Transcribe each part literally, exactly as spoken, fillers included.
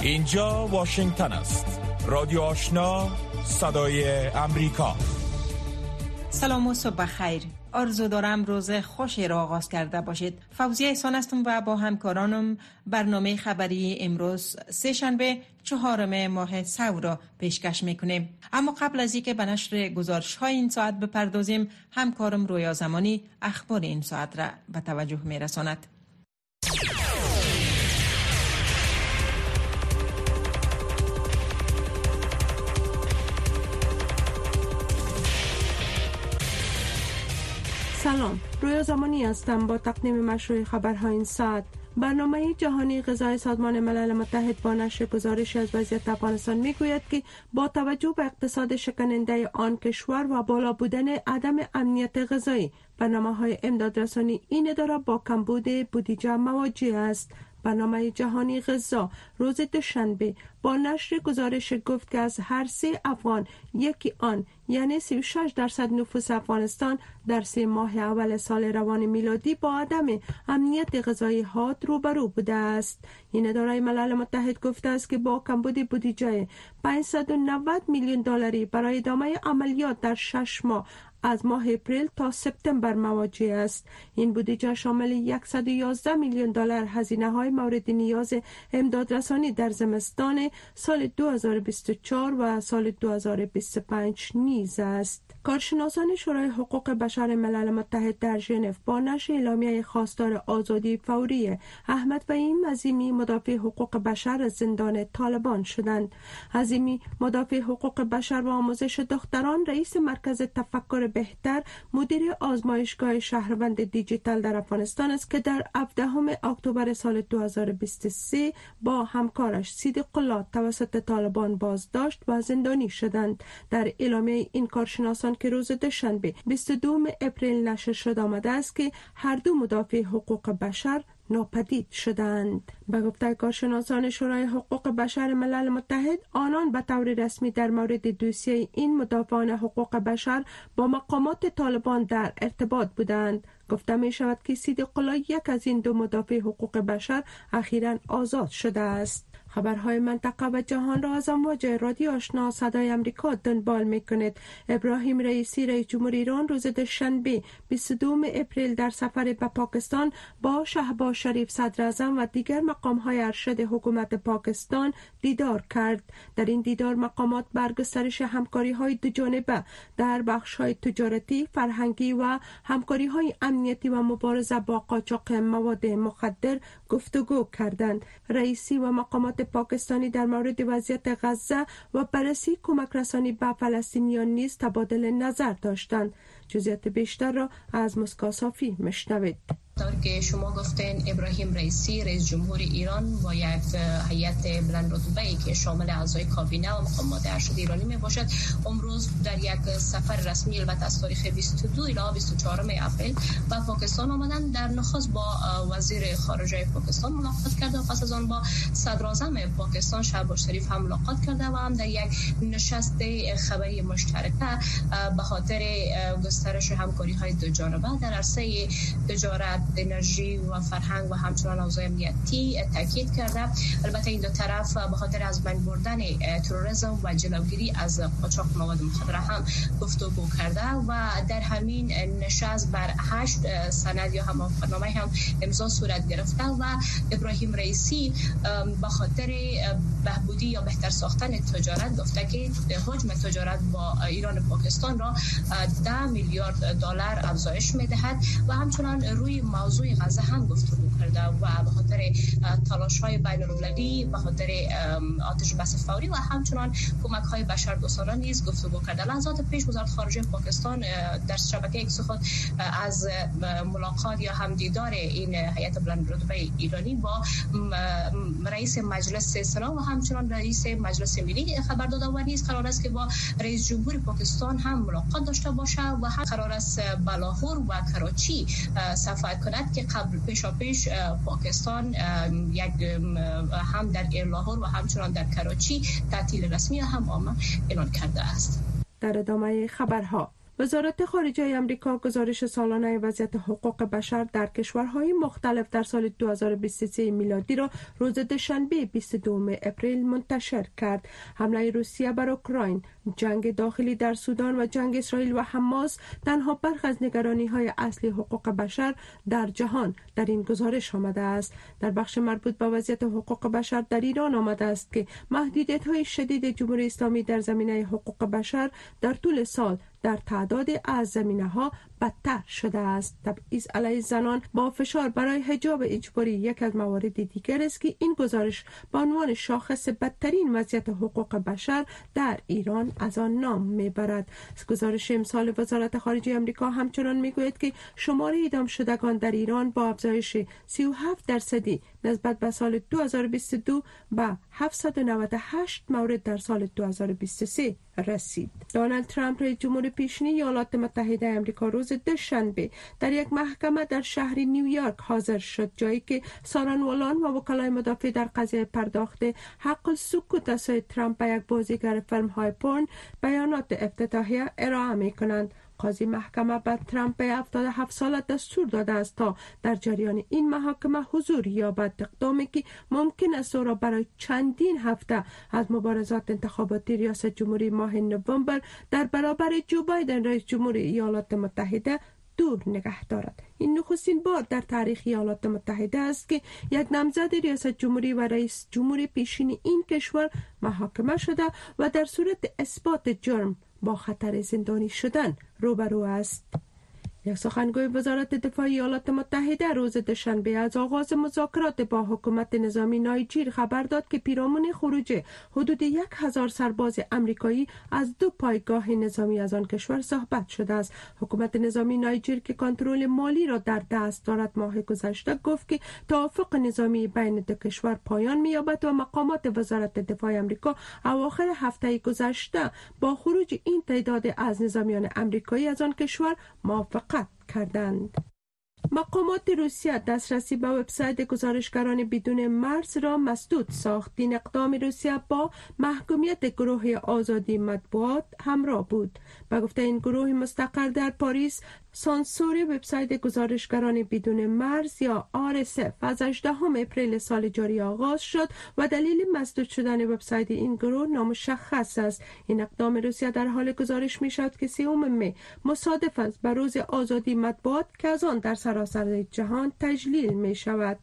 اینجا واشنگتن است. رادیو آشنا، صدای امریکا. سلام و صبح خیر. آرزو دارم روز خوشی را آغاز کرده باشید. فوزیه احسان هستم و با همکارانم برنامه خبری امروز سه شنبه چهارم ماه سور را پیشکش میکنیم. اما قبل از اینکه به نشر گزارش های این ساعت بپردازیم، همکارم رویا زمانی اخبار این ساعت را به توجه میرساند. سلام، رویا زمانی هستم با تقدیم مشروع خبرهای این ساعت. برنامه جهانی غذای سازمان ملل متحد با نشر گزارش از وضعیت افغانستان میگوید که با توجه به اقتصاد شکننده آن کشور و بالا بودن عدم امنیت غذایی، برنامه‌های امدادرسانی این اداره با کمبود بودجه مواجه است. برنامه جهانی غذا روز دوشنبه با نشر گزارش گفت که از هر سه افغان یکی آن، یعنی سی و شش درصد نفوس افغانستان در سه ماه اول سال روان میلادی با عدم امنیت غذایی حاد روبرو بوده است. این اداره ملل متحد گفته است که با کمبود بودجه پانصد و نود میلیون دلاری برای ادامه عملیات در شش ماه از ماه اپریل تا سپتامبر مواجه است. این بودجه شامل صد و یازده میلیون دلار هزینه‌های مورد نیاز امدادرسانی در زمستان سال دو هزار و بیست و چهار و سال دو هزار و بیست و پنج نیز است. کارشناسان شورای حقوق بشر ملل متحد در ژنو با نشر اعلامیه خواستار آزادی فوری احمد فهیم عظیمی مدافع حقوق بشر از زندان طالبان شدند. عظیمی مدافع حقوق بشر و آموزش دختران، رئیس مرکز تفکر بهتر، مدیر آزمایشگاه شهروند دیجیتال در افغانستان است که در هفدهم اکتبر سال دو هزار و بیست و سه با همکارش صدیق الله توسط طالبان بازداشت و زندانی شدند. در اعلامیه این کارشناسان که روز دوشنبه بیست و دو اپریل نشر شده آمده است که هر دو مدافع حقوق بشر ناپدید شدند. به گفته کارشناسان شورای حقوق بشر ملل متحد، آنان به طور رسمی در مورد دوسیه این مدافعان حقوق بشر با مقامات طالبان در ارتباط بودند. گفته می شود که صدیق الله، یک از این دو مدافع حقوق بشر، اخیراً آزاد شده است. خبرهای منطقه و جهان را از امواج رادیو آشنا صدای امریکا دنبال میکنید. ابراهیم رئیسی، رئیس جمهور ایران، روز دوشنبه بیست و دو اپریل در سفر به پاکستان با شهباز شریف صدر اعظم و دیگر مقام‌های ارشد حکومت پاکستان دیدار کرد. در این دیدار مقامات بر گسترش همکاری‌های دوجانبه در بخش‌های تجارتی، فرهنگی و همکاری‌های امنیتی و مبارزه با قاچاق مواد مخدر گفتگو کردند. رئیسی و مقامات پاکستانی در مورد وضعیت غزه و بررسی کمک رسانی به فلسطینیان نیز تبادل نظر داشتند. جزئیات بیشتر را از مسکا صافی میشنوید. طور که شما گفتین، ابراهیم رئیسی، رئیس جمهور ایران، با یک هیئت بلند رتبه‌ای که شامل اعضای کابینه و مقامات ارشد ایرانی می باشد، امروز در یک سفر رسمی البته از تاریخ بیست و دو الی بیست و چهار اپریل به پاکستان آمدند. در نخست با وزیر خارجه پاکستان ملاقات کرده و پس از آن با صدر اعظم پاکستان شهباز شریف هم ملاقات کرده و هم در یک نشست خبری مشترکه به خاطر گسترش همکاری‌های دو جانبه در عرصه تجارت، انرژی و فرهنگ و همچنان حوزه امنیتی تاکید کرده. البته این دو طرف به خاطر از بین بردن تروریسم و جلوگیری از قاچاق مواد مخدر هم گفتگو کرده و در همین نشست بر هشت سند یا هم نامه هم امضا صورت گرفته و ابراهیم رئیسی به خاطر بهبودی یا بهتر ساختن تجارت گفته که حجم تجارت با ایران و پاکستان را ده میلیارد دلار افزایش می‌دهد و همچنان روی موضوع غزه هم گفتگو کرده و به خاطر تلاش‌های بین‌المللی، به خاطر آتش بس فوری و همچنان کمک‌های بشردوستانه نیز گفتگو کرده. لحظات پیش وزارت خارجه پاکستان در شبکه ایکس خود از ملاقات یا هم دیدار این هیئت بلند رتبه ایرانی با رئیس مجلس سنا و همچنان رئیس مجلس ملی خبر داده و نیز قرار است که با رئیس جمهور پاکستان هم ملاقات داشته باشه و هم قرار است به لاهور و کراچی سفر کند که قبل پیشا پیش پاکستان یک هم در لاهور و همچنان در کراچی تعطیل رسمی هم عام اعلان کرده است. در ادامه خبرها، وزارت خارجه آمریکا گزارش سالانه وضعیت حقوق بشر در کشورهای مختلف در سال دو هزار و بیست و سه میلادی را روز دوشنبه بیست و دو اپریل منتشر کرد. حمله روسیه بر اوکراین، جنگ داخلی در سودان و جنگ اسرائیل و حماس تنها برخی از نگرانی‌های اصلی حقوق بشر در جهان در این گزارش آمده است. در بخش مربوط به وضعیت حقوق بشر در ایران آمده است که محدودیت‌های شدید جمهوری اسلامی در زمینه حقوق بشر در طول سال در تعداد از زمینه‌ها بدتر شده است. تبعیض علیه زنان با فشار برای حجاب اجباری یک از موارد دیگر است که این گزارش با عنوان شاخص بدترین وضعیت حقوق بشر در ایران از آن نام میبرد. گزارش امسال وزارت خارجه آمریکا همچنان میگوید که شمار اعدام شدگان در ایران با افزایش سی و هفت درصدی نسبت به سال دو هزار و بیست و دو به هفتصد و نود و هشت مورد در سال دو هزار و بیست و سه رسید. دونالد ترامپ رئیس جمهور پیشین ایالات متحده آمریکا روز دوشنبه در یک محکمه در شهر نیویورک حاضر شد، جایی که سارنوالان و وکلای مدافع در قضیه پرداخت حق سکوت از سوی ترامپ به یک بازیگر فیلم های پورن بیانات افتتاحیه ارائه می کنند. قاضی محکمه بر ترامپ به هفتاد و هفت ساله دستور داده است تا در جریان این محاکمه حضور یابد، اقدامی که ممکن است او را برای چندین هفته از مبارزات انتخاباتی ریاست جمهوری ماه نوامبر در برابر جو بایدن رئیس جمهور ایالات متحده دور نگه دارد. این نخستین بار در تاریخ ایالات متحده است که یک نامزد ریاست جمهوری و رئیس جمهور پیشین این کشور محاکمه شده و در صورت اثبات جرم با خطر زندانی شدن روبرو است. یک سخنگوی وزارت دفاع ایالات متحده روز دوشنبه از آغاز مذاکرات با حکومت نظامی نایجر خبر داد که پیرامون خروج حدود یک هزار سرباز امریکایی از دو پایگاه نظامی از آن کشور صحبت شده است. حکومت نظامی نایجر که کنترل مالی را در دست دارد ماه گذشته گفت که توافق نظامی بین دو کشور پایان می‌یابد و مقامات وزارت دفاع آمریکا اواخر هفته گذشته با خروج این تعداد از نظامیان امریکایی از آن کشور موافقت کردند. مقامات روسیه دسترسی به وبسایت گزارشگران بدون مرز را مسدود ساخت. این اقدام روسیه با محکومیت گروه آزادی مطبوعات همراه بود. به گفته این گروه مستقر در پاریس، سانسور وبسایت گزارشگران بدون مرز یا آر اس اف از هجدهم اپریل سال جاری آغاز شد و دلیل مسدود شدن وبسایت این گروه نامشخص است. این اقدام روسیه در حال گزارش می شود که سوم می مصادف است به روز آزادی مطبوعات که از آن در سراسر جهان تجلیل می شود.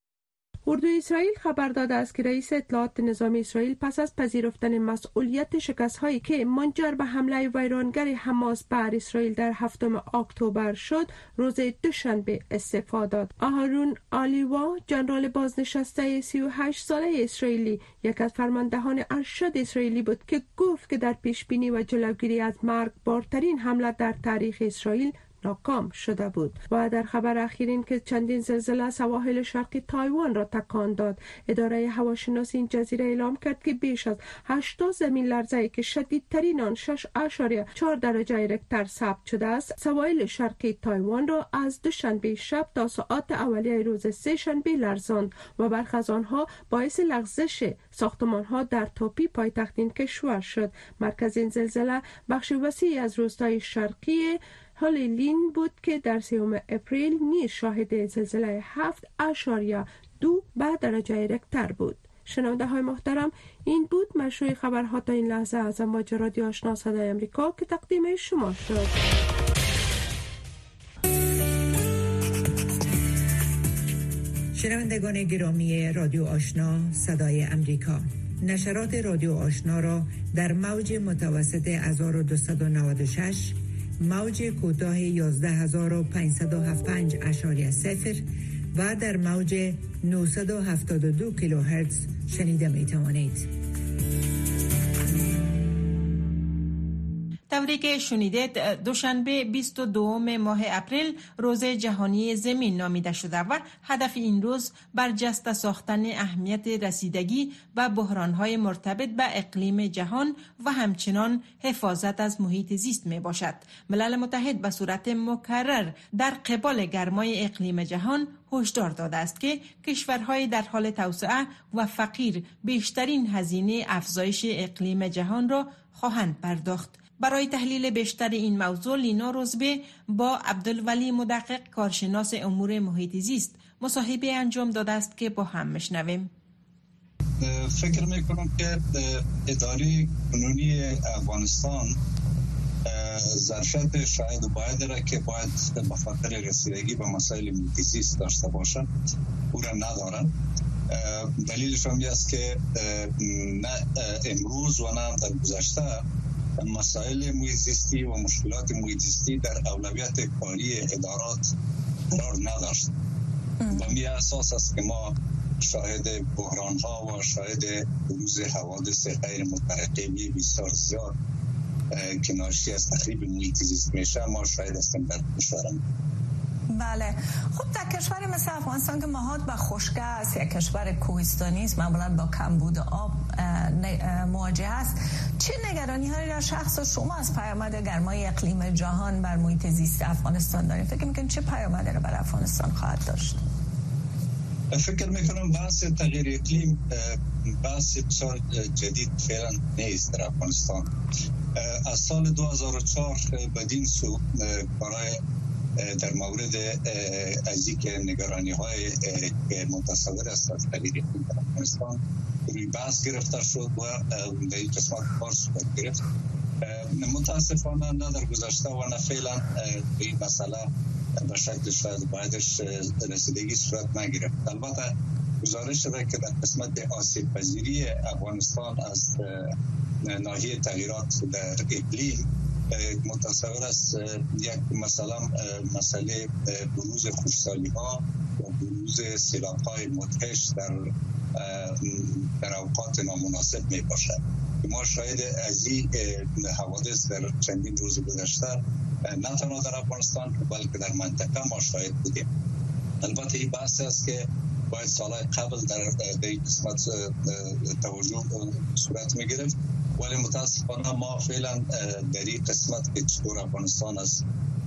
اردوی اسرائیل خبر داده است که رئیس اطلاعات نظامی اسرائیل پس از پذیرفتن مسئولیت شکست‌هایی که منجر به حمله ویرانگر حماس بر اسرائیل در هفتم اکتبر شد، روز دوشنبه استعفا داد. آهرون آلیوا، ژنرال بازنشسته سی و هشت ساله اسرائیلی، یک از فرماندهان ارشد اسرائیلی بود که گفت که در پیشبینی و جلوگیری از مرگبارترین حمله در تاریخ اسرائیل ناکام شده بود. و در خبر اخیر این که چندین زلزله سواحل شرقی تایوان را تکان داد. اداره هواشناسی این جزیره اعلام کرد که بیش از هشتاد زمین لرزه‌ای که شدیدترین آن شش اشاریه چهار درجه ریکتر ثبت شده است، سواحل شرقی تایوان را از دوشنبه شب تا ساعات اولیه روز سه شنبه لرزاند و برخی از آنها باعث لغزش ساختمان‌ها در توپی پایتخت این کشور شد. مرکز این زلزله بخش وسیعی از روستای شرقی هالیلین بود که در سوم اپریل نیز شاهد زلزله هفت اشاریه دو به درجه ریکتر بود. شنونده های محترم، این بود مشروع خبرها تا این لحظه از امواج رادیو آشنا صدای امریکا که تقدیم شما شد. شنوندگان گرامی رادیو آشنا صدای امریکا، نشرات رادیو آشنا را در موج متوسط هزار و دویست و نود و شش، موج کوتاه یازده هزار و پانصد و هفتاد و پنج اشاری صفر و در موج نهصد و هفتاد و دو کیلوهرتز شنیده می توانید. طوری که شنیدید، دوشنبه بیست و دوم ماه اپریل روز جهانی زمین نامیده شده و هدف این روز برجسته ساختن اهمیت رسیدگی و بحران‌های مرتبط به اقلیم جهان و همچنان حفاظت از محیط زیست می باشد. ملل متحد به صورت مکرر در قبال گرمای اقلیم جهان هشدار داده است که کشورهای در حال توسعه و فقیر بیشترین هزینه افزایش اقلیم جهان را خواهند پرداخت. برای تحلیل بیشتر این موضوع لینا روزبه با عبدالولی مدقق کارشناس امور محیط زیست مصاحبه انجام داده است که با هم میشنویم. فکر میکنم که اداره کنونی افغانستان ظرفیت شاید باید را که باید به خاطر رسیدگی به مسائل محیط زیست داشته باشند او را ندارند. دلیلش هم است که نه امروز و نه در گذشته مسائل محیط زیستی و مشکلات محیط زیستی در اولویت کاری ادارات قرار نداشت. و می اساس است که ما شاهد بحران ها و شاهد بروز حوادث غیر مترقبی بسیار زیاد که ناشی از تخریب محیط زیست میشه ما شاهد هستیم در کشورم. بله، خب در کشور مثل افغانستان که محاط به خشکی است، یک کشور کوهستانی است، معمولا با کمبود آب مواجه است، چه نگرانی هایی را شخص شما از پیامد گرمای اقلیم جهان بر محیط زیست افغانستان دارید؟ فکر میکنید چه پیامدی را بر افغانستان خواهد داشت؟ فکر میکنم بحث تغییر اقلیم بحث بسیار جدید فعلا نیست در افغانستان. از سال دو هزار و چهار بدین سو برای در مورد از اینکه نگرانی های متصور است از تغییر اقلیم در افغانستان روی بحث گرفته شد و در این قسمت کار صورت گرفت. متاسفانه نه در گذشته و نه فعلا به این مسئله به شکل شاید بایدش رسیدگی صورت نگرفت. البته گزارش شده که در قسمت آسیب پذیری افغانستان از ناحیه تغییرات در اقلیم متصور است یک مثلا مسئله بروز خشکسالی ها و بروز سیلاب های مدهش در در اوقات نامناسب می باشد. ما شاید از این حوادث در چندین روز گذشته نه تنها در افغانستان بلکه در منطقه ما شاهد بودیم. البته این بحث است که باید سالهای قبل در این قسمت توجه صورت می گرفت، ولی متاسفانه ما فعلا در این قسمت که چطور افغانستان از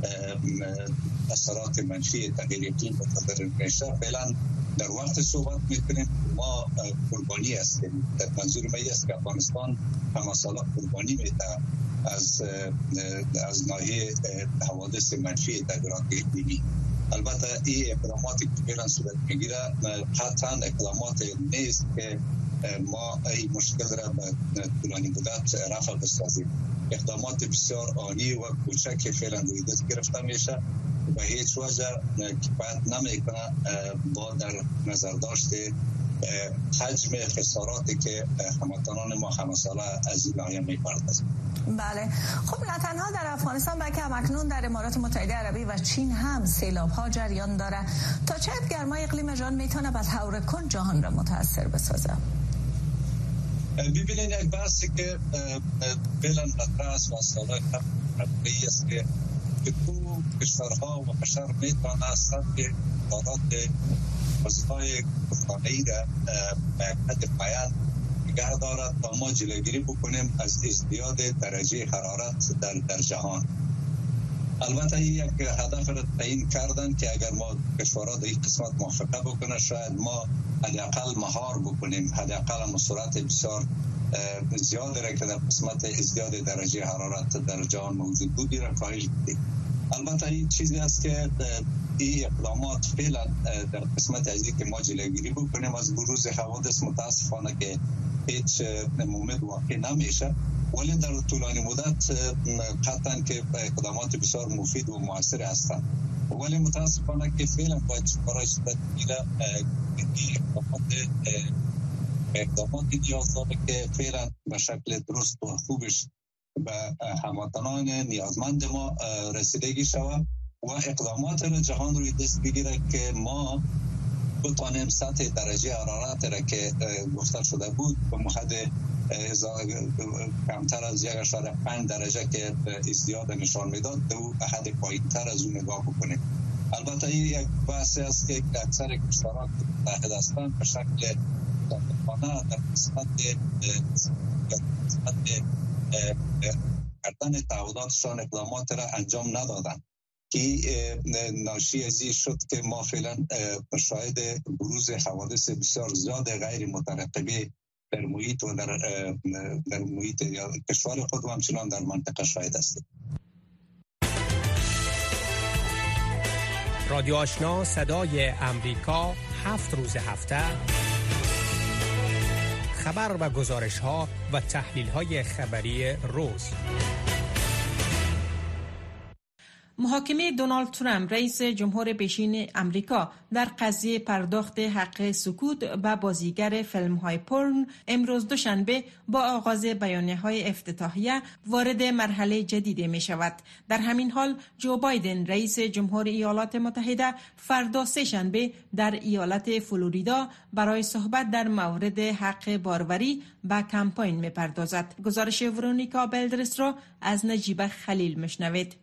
اثرات منفی تغییر اقلیم متضرر میشه فعلا در وقت صحبت میکنیم ما قربانی هستیم. در منظور ما است که افغانستان همه ساله قربانی میده از از ناحیه حوادث منفی تغییرات اقلیمی. البته این اقداماتی که فعلا صورت میگیره قطعا اقدامات نیست که ما این مشکل را به طولانی مدت رفع بسازیم. اقدامات بسیار آنی و کوچک که فعلا روی دست گرفته میشه و هیچ وجه کفایت نمیکنه با در نظر داشته حجم خساراتی که هموطنان ما همه ساله از این ناحیه می‌پردازند. بله، خب نه تنها در افغانستان بلکه همکنون در امارات متحده عربی و چین هم سیلاب‌ها جریان داره. تا چه حد گرمای اقلیم جهان میتونه به طور کل جهان را متاثر بسازه؟ ببینید یک بحثی که فعلا مطرح است و سالهای قبل است که تو کشورها و بشر میتونه سطح دارات وظیفه‌های گفتمانی را به حد پایان نگه دارد تا ما جلوگیری بکنیم از ازدیاد درجه حرارت در در جهان. البته یک هدف را تعیین کردن که اگر ما کشورها در این قسمت موافقه بکنه شاید ما حداقل مهار بکنیم، حداقل مسرعت بسیار زیاد را که در قسمت ازدیاد درجه حرارت در جهان موجود بودی را کاهش بدیم. البته این چیزی است که این اقدامات فعلا در قسمت ازی که ما جلوگیری بکنیم از بروز حوادث متاسفانه که هیچ مومد واقع نمیشه، ولی در طولانی مدت قطعا که اقدامات بسیار مفید و موثر هستند، ولی متاسفانه که فعلا باید برای صورت بگیره اقدامات اقداماتی نیاز داره که فعلا به شکل درست و خوبش به هموطنان نیازمند ما رسیدگی شود و اقدامات را جهان روی دست بگیره که ما بتانیم سطح درجه حرارت را که گفته شده بود به محد کمتر از یک اشاره پنج درجه که ازدیاد نشان میداد به احد پایین تر از اون نگاه بکنیم. البته این یک بحثی است که اکثر کشورها متحد هستند به شکل دقیقانه در قسمت کردن تعهداتشان اقدامات را انجام ندادند که ناشی از این شد که ما فعلا شاهد بروز حوادث بسیار زیاد غیر مترقبه در محیط و در در محیط یا کشور خود و همچنان در منطقه شاهد است. رادیو آشنا صدای امریکا هفت روز هفته خبر و گزارش ها و تحلیل های خبری روز. محاکمه دونالد ترامپ رئیس جمهور پیشین امریکا در قضیه پرداخت حق سکوت به بازیگر فیلم های پورن امروز دوشنبه با آغاز بیانیه های افتتاحیه وارد مرحله جدیدی می شود. در همین حال جو بایدن رئیس جمهور ایالات متحده فردا سه شنبه در ایالت فلوریدا برای صحبت در مورد حق باروری به کمپاین می پردازد. گزارش ورونیکا بلدرس را از نجیب خلیل مشنوید.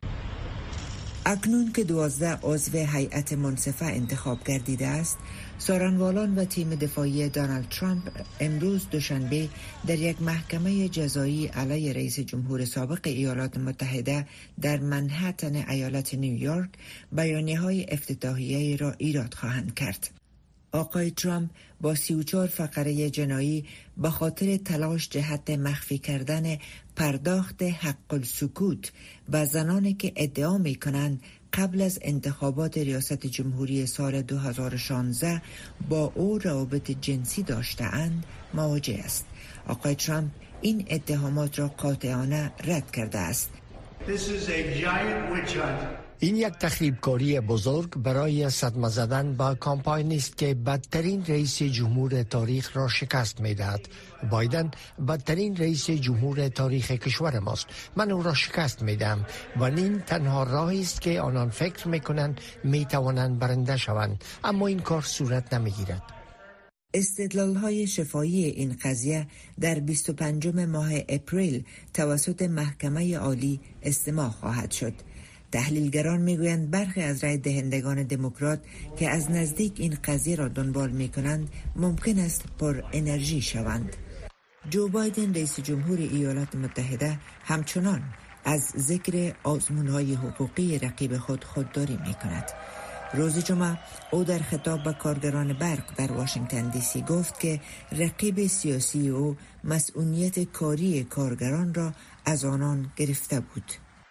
اکنون که دوازده عضو هیئت منصفه انتخاب گردیده است، سارنوالان و تیم دفاعی دونالد ترامپ امروز دوشنبه در یک محکمه جزایی علیه رئیس جمهور سابق ایالات متحده در منهتن ایالت نیویورک بیانیه‌های افتتاحیه را ایراد خواهند کرد. آقای ترامپ با سی و چهار فقره جنایی به خاطر تلاش جهت مخفی کردن پرداخت حق السکوت به زنانی که ادعا می کنند قبل از انتخابات ریاست جمهوری سال دو هزار و شانزده با او روابط جنسی داشته اند مواجه است. آقای ترامپ این اتهامات را قاطعانه رد کرده است. این یک تخریبکاری بزرگ برای صدمه زدن با کامپاین است که بدترین رئیس جمهور تاریخ را شکست می‌دهد. بایدن بدترین رئیس جمهور تاریخ کشور ماست. من او را شکست می‌دهم و این تنها راهی است که آنان فکر می‌کنند می‌توانند برنده شوند، اما این کار صورت نمی‌گیرد. استدلال‌های شفاهی این قضیه در بیست و پنجم ماه اپریل توسط محکمه عالی استماع خواهد شد. تحلیلگران میگویند برخی از رای دهندگان دموکرات که از نزدیک این قضیه را دنبال میکنند ممکن است پر انرژی شوند. جو بایدن رئیس جمهور ایالات متحده همچنان از ذکر آزمون‌های حقوقی رقیب خود خودداری میکند. روز جمعه او در خطاب به کارگران برق در واشنگتن دی سی گفت که رقیب سیاسی او مسئولیت کاری کارگران را از آنان گرفته بود.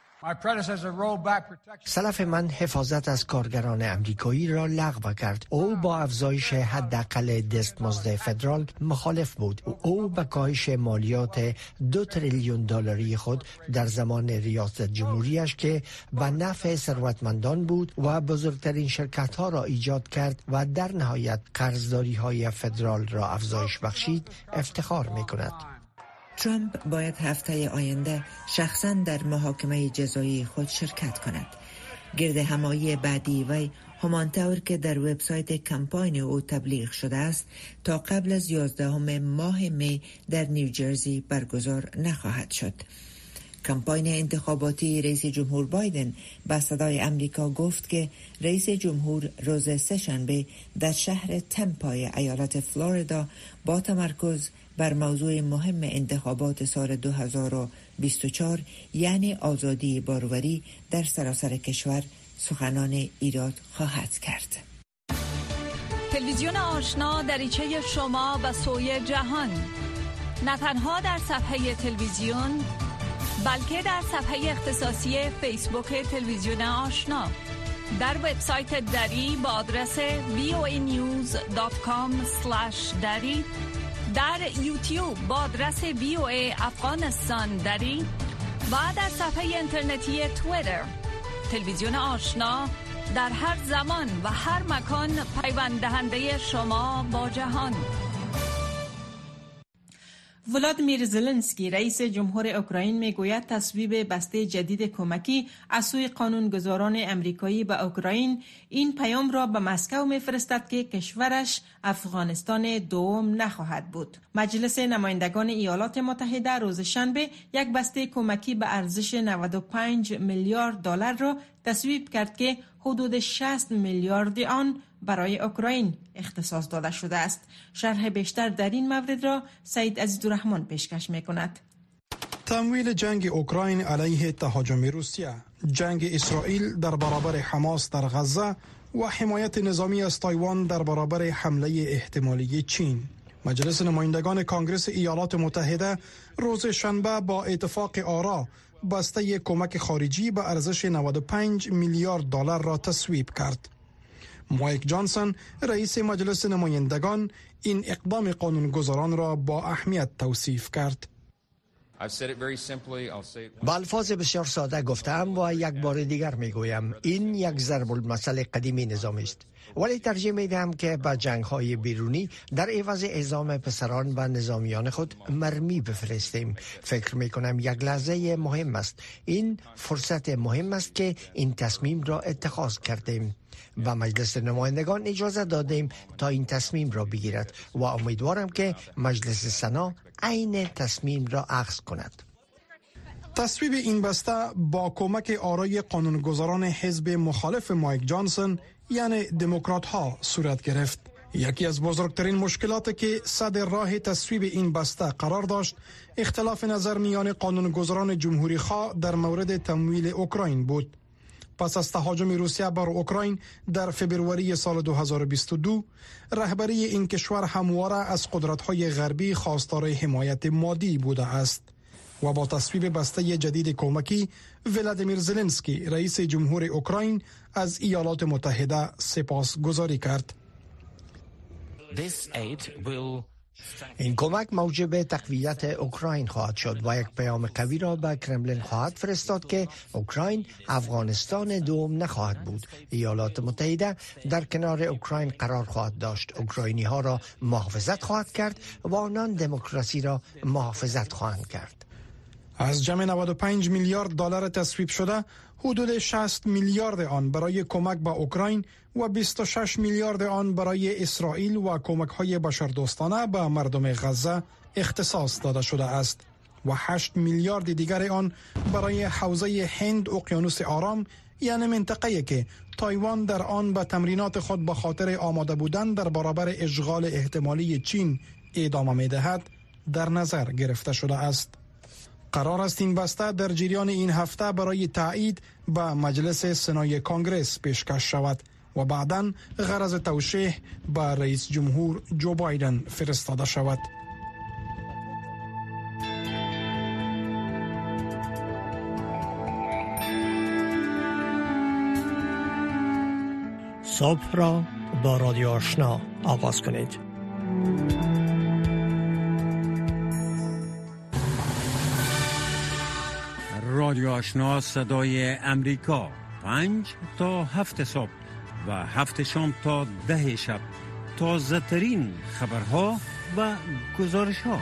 سلف من حفاظت از کارگران امریکایی را لغو کرد. او با افزایش حداقل دستمزد فدرال مخالف بود. او به کاهش مالیات دو تریلیون دلاری خود در زمان ریاست جمهوریش که به نفع ثروتمندان بود و بزرگترین شرکت ها را ایجاد کرد و در نهایت قرضداری های فدرال را افزایش بخشید افتخار می کند. ترامپ باید هفته آینده شخصاً در محاکمه جزایی خود شرکت کند. گرد همایی بعدی وی همانطور که در وبسایت کمپاین او تبلیغ شده است تا قبل از یازدهم ماه می در نیوجرسی برگزار نخواهد شد. کمپاین انتخاباتی رئیس جمهور بایدن به صدای امریکا گفت که رئیس جمهور روز سه‌شنبه در شهر تمپای ایالت فلوریدا با تمرکز بر موضوع مهم انتخابات سال دو هزار و بیست و چهار یعنی آزادی باروری در سراسر کشور سخنان ایراد خواهد کرد. تلویزیون آشنا دریچه شما به سوی جهان، نه تنها در صفحه تلویزیون بلکه در صفحه اختصاصی فیسبوک تلویزیون آشنا، در وبسایت دری با آدرس وی او ای نیوز دات کام اسلش دری، در یوتیوب با آدرس وی او ای افغانستان دری و در صفحه اینترنتی توییتر. تلویزیون آشنا در هر زمان و هر مکان پیوند دهنده شما با جهان. ولادیمیر زلنسکی رئیس جمهور اوکراین میگوید تصویب بسته جدید کمکی از سوی قانونگذاران امریکایی به اوکراین این پیام را به مسکو میفرستد که کشورش افغانستان دوم نخواهد بود. مجلس نمایندگان ایالات متحده روز شنبه یک بسته کمکی به ارزش نود و پنج میلیارد دلار را تصویب کرد که حدود شصت میلیارد آن برای اوکراین اختصاص داده شده است. شرح بیشتر در این مورد را سید عزیزالرحمن پیشکش می‌کند. تمویل جنگ اوکراین علیه تهاجم روسیه، جنگ اسرائیل در برابر حماس در غزه و حمایت نظامی از تایوان در برابر حمله احتمالی چین. مجلس نمایندگان کانگرس ایالات متحده روز شنبه با اتفاق آرا بسته کمک خارجی به ارزش نود و پنج میلیارد دلار را تصویب کرد. مایک جانسون رئیس مجلس نمایندگان این اقدام قانونگذاران را با اهمیت توصیف کرد. با الفاظ بسیار ساده گفتم و یک بار دیگر میگویم این یک ضرب المثل قدیمی نظامی است، ولی ترجیح میدهم که با جنگ های بیرونی در عوض اعزام پسران و نظامیان خود مرمی بفرستیم. فکر میکنم یک لحظه مهم است. این فرصت مهم است که این تصمیم را اتخاذ کردیم و مجلس نمایندگان اجازه دادیم تا این تصمیم را بگیرد و امیدوارم که مجلس سنا عین تصمیم را اخذ کند. تصویب این بسته با کمک آرای قانونگذاران حزب مخالف مایک جانسون یعنی دموکرات ها صورت گرفت. یکی از بزرگترین مشکلاتی که صد راه تصویب این بسته قرار داشت اختلاف نظر میان قانونگذاران جمهوری خواه در مورد تمویل اوکراین بود. پس از تهاجم روسیه بر اوکراین در فبروری سال دو هزار و بیست و دو، رهبری این کشور همواره از قدرت‌های غربی خواستار حمایت مادی بوده است و با تصویب بسته جدید کمکی، ولادیمیر زلنسکی رئیس جمهور اوکراین از ایالات متحده سپاسگزاری کرد. این کمک موجب تقویت اوکراین خواهد شد و یک پیام قوی را به کرملین خواهد فرستاد که اوکراین افغانستان دوم نخواهد بود. ایالات متحده در کنار اوکراین قرار خواهد داشت، اوکراینی ها را محافظت خواهد کرد و آنان دموکراسی را محافظت خواهند کرد. از جمع نود و پنج میلیارد دلار تصویب شده، حدود شصت میلیارد آن برای کمک به اوکراین و بیست و شش میلیارد آن برای اسرائیل و کمک‌های بشردوستانه به مردم غزه اختصاص داده شده است و هشت میلیارد دیگر آن برای حوزه هند اقیانوس آرام، یعنی منطقه‌ای که تایوان در آن به تمرینات خود به خاطر آماده بودن در برابر اشغال احتمالی چین ادامه می‌دهد، در نظر گرفته شده است. قرار است این بسته در جریان این هفته برای تایید به مجلس سنای کانگرس پیشکش شود و بعداً غرض توشیح به رئیس جمهور جو بایدن فرستاده شود. صبح را با رادیو آشنا آغاز کنید. رادیو آشنا صدای امریکا، پنج تا هفت صبح و هفت شام تا ده شب، تازه ترین خبرها و گزارش ها.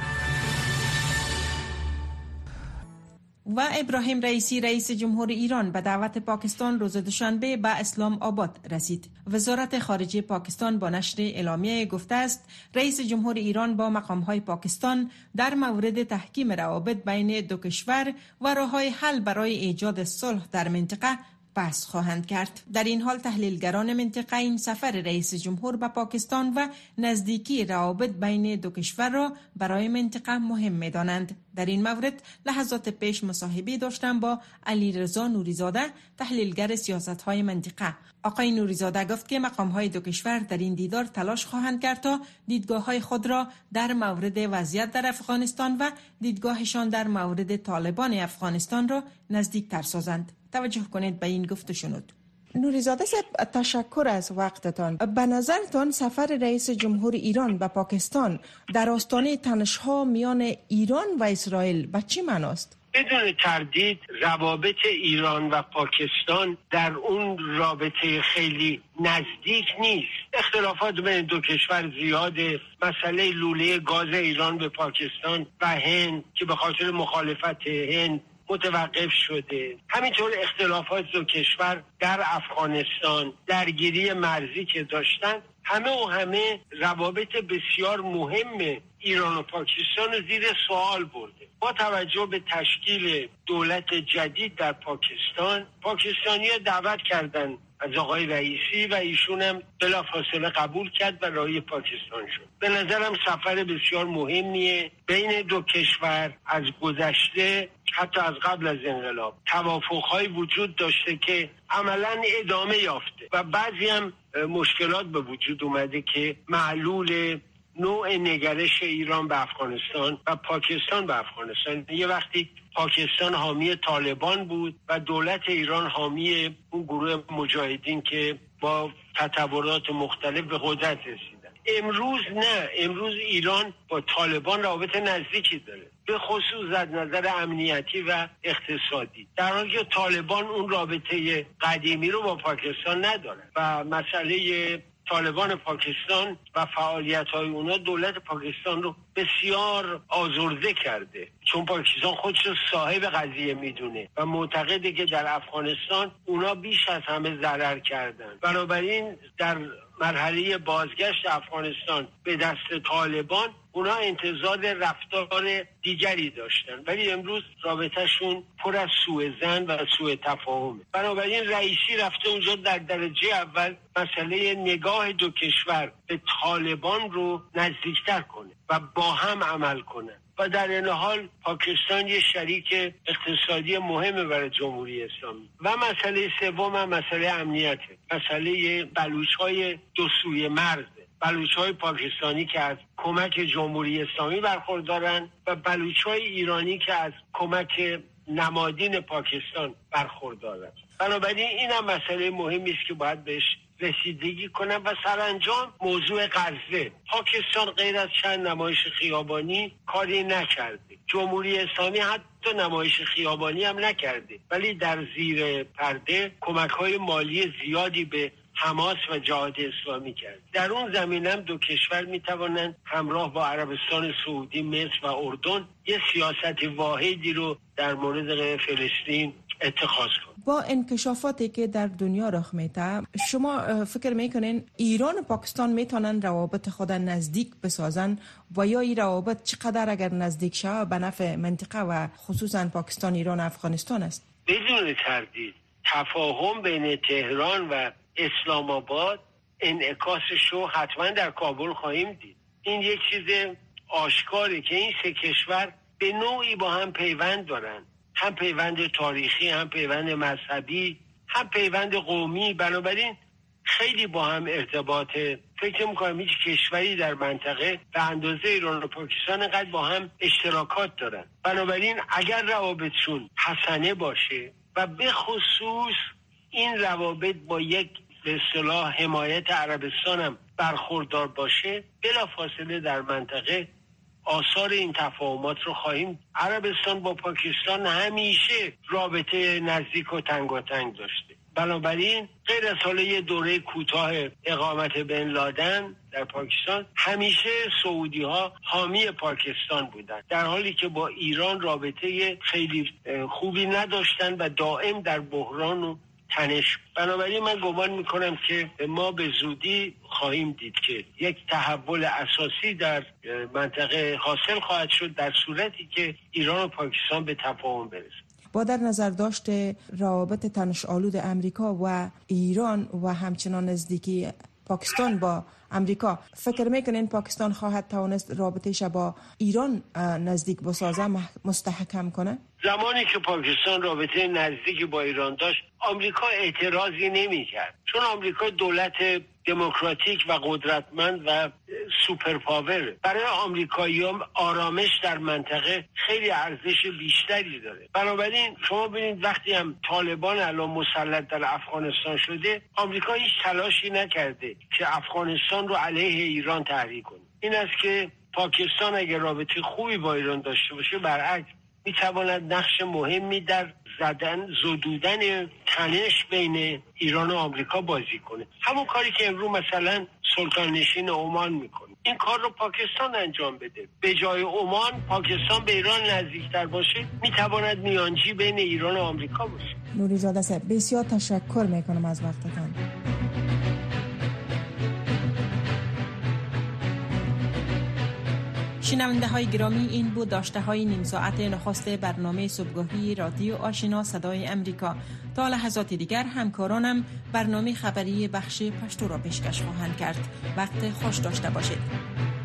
و ابراهیم رئیسی رئیس جمهور ایران به دعوت پاکستان روز دوشنبه به اسلام آباد رسید. وزارت خارجه پاکستان با نشر اعلامیه گفته است رئیس جمهور ایران با مقام‌های پاکستان در مورد تحکیم روابط بین دو کشور و راه‌های حل برای ایجاد صلح در منطقه بحث خواهند کرد. در این حال تحلیلگران منطقه این سفر رئیس جمهور به پاکستان و نزدیکی روابط بین دو کشور را برای منطقه مهم می‌دانند. در این مورد لحظات پیش مصاحبه داشتم با علیرضا نوریزاده، تحلیلگر سیاست‌های منطقه. آقای نوریزاده گفت که مقام‌های دو کشور در این دیدار تلاش خواهند کرد تا دیدگاه‌های خود را در مورد وضعیت در افغانستان و دیدگاهشان در مورد طالبان افغانستان را نزدیک‌تر سازند. توجه کنید به این گفت و شنود. نوریزاده صاحب، تشکر از وقتتان. به نظرتان سفر رئیس جمهور ایران به پاکستان در آستانه تنش‌ها میان ایران و اسرائیل به چه معناست؟ بدون تردید روابط ایران و پاکستان در اون رابطه خیلی نزدیک نیست. اختلافات بین دو کشور زیاده. مسئله لوله گاز ایران به پاکستان و هند که به خاطر مخالفت هند متوقف شده. همینطور اختلافات دو کشور در افغانستان، درگیری مرزی که داشتن، همه و همه روابط بسیار مهم ایران و پاکستان رو زیر سوال برده. با توجه به تشکیل دولت جدید در پاکستان، پاکستانی‌ها دعوت کردن از آقای رئیسی و ایشون هم بلافاصله قبول کرد و راهی پاکستان شد. به نظرم سفر بسیار مهمیه بین دو کشور. از گذشته حتی از قبل از انقلاب توافق‌های وجود داشته که عملاً ادامه یافته و بعضی هم مشکلات به وجود اومده که معلول نوع نگرش ایران به افغانستان و پاکستان به افغانستان. یه وقتی پاکستان حامی طالبان بود و دولت ایران حامی اون گروه مجاهدین که با تطورات مختلف به قدرت رسیدن. امروز نه، امروز ایران با طالبان رابطه نزدیکی داره، به خصوص از نظر امنیتی و اقتصادی، در حالی که طالبان اون رابطه قدیمی رو با پاکستان نداره و مسئله طالبان پاکستان و فعالیت‌های اونا دولت پاکستان رو بسیار آزرده کرده، چون پاکستان خودش رو صاحب قضیه میدونه و معتقده که در افغانستان اونا بیش از همه ضرر کردن. بنابراین در مرحله بازگشت افغانستان به دست طالبان اونا انتظار رفتار دیگری داشتن، ولی امروز رابطهشون پر از سوء ظن و سوء تفاهمه. بنابراین رئیسی رفته اونجا در درجه اول مسئله نگاه دو کشور به طالبان رو نزدیکتر کنه و با هم عمل کنه و در این حال پاکستان یه شریک اقتصادی مهمه برای جمهوری اسلامی. و مسئله سوم هم مسئله امنیته، مسئله بلوچ‌های دو سوی مرز، بلوچ‌های پاکستانی که از کمک جمهوری اسلامی برخوردارن و بلوچ‌های ایرانی که از کمک نمادین پاکستان برخوردارن. بنابراین این هم مسئله مهمی است که باید بهش رسیدگی کنن. و سرانجام موضوع غزه، پاکستان غیر از چند نمایش خیابانی کاری نکرده، جمهوری اسلامی حتی نمایش خیابانی هم نکرده، ولی در زیر پرده کمک‌های مالی زیادی به حماس و جهاد اسلامی کرد. در اون زمینه هم دو کشور میتوانند همراه با عربستان سعودی، مصر و اردن یه سیاست واحدی رو در مورد فلسطین اتخاذ کنند. با انکشافاتی که در دنیا رخ میده، شما فکر میکنین ایران و پاکستان میتونن روابط خود نزدیک بسازن و یا این روابط چقدر اگر نزدیک شه به نفع منطقه و خصوصا پاکستان، ایران و افغانستان است؟ بدون تردید تفاهم بین تهران و اسلام آباد انعکاسش رو حتما در کابل خواهیم دید. این یک چیز آشکاره که این سه کشور به نوعی با هم پیوند دارن، هم پیوند تاریخی، هم پیوند مذهبی، هم پیوند قومی. بنابراین خیلی با هم ارتباطه. فکر می‌کنم هیچ کشوری در منطقه به اندازه ایران و پاکستان اینقدر با هم اشتراکات دارن. بنابراین اگر روابطشون حسنه باشه و به خصوص این روابط با یک به اصطلاح حمایت عربستان هم برخوردار باشه، بلافاصله در منطقه آثار این تفاهمات رو خواهیم. عربستان با پاکستان همیشه رابطه نزدیک و تنگاتنگ داشته. بنابراین غیر از حالا یه دوره کوتاه اقامت بن لادن در پاکستان، همیشه سعودی ها حامی پاکستان بودن، در حالی که با ایران رابطه خیلی خوبی نداشتن و دائم در بحران و تنش. بنابراین من گمان میکنم که ما به زودی خواهیم دید که یک تحول اساسی در منطقه حاصل خواهد شد در صورتی که ایران و پاکستان به تفاهم برسند. با در نظر داشته روابط تنش‌آلود امریکا و ایران و همچنان نزدیکی پاکستان با امریکا، فکر میکنین پاکستان خواهد توانست رابطه‌اش با ایران نزدیک بسازه، مستحکم کنه؟ زمانی که پاکستان رابطه نزدیکی با ایران داشت، آمریکا اعتراضی نمی‌کرد، چون آمریکا دولت دموکراتیک و قدرتمند و سوپر پاور. برای آمریکایی‌ها آرامش در منطقه خیلی ارزش بیشتری داره. بنابراین شما ببینید وقتی هم طالبان الان مسلط در افغانستان شده، آمریکا هیچ تلاشی نکرده که افغانستان رو علیه ایران تحریک کنه. این است که پاکستان اگر رابطه خوبی با ایران داشته باشه، برعکس میتواند نقش مهمی در زدن زدودن تنش بین ایران و آمریکا بازی کنه. همون کاری که امروز مثلا سلطان نشین عمان میکنه، این کار رو پاکستان انجام بده. به جای عمان پاکستان به ایران نزدیکتر باشه، میتواند میانجی بین ایران و آمریکا باشه. نوری زاده صاحب، بسیار تشکر میکنم از وقتتان. شنونده های گرامی، این بود داشته های نیم ساعت نخست برنامه صبحگاهی رادیو آشنا صدای امریکا. تا لحظات دیگر همکارانم برنامه خبری بخش پشتو را پیشکش خواهند کرد. وقت خوش داشته باشید.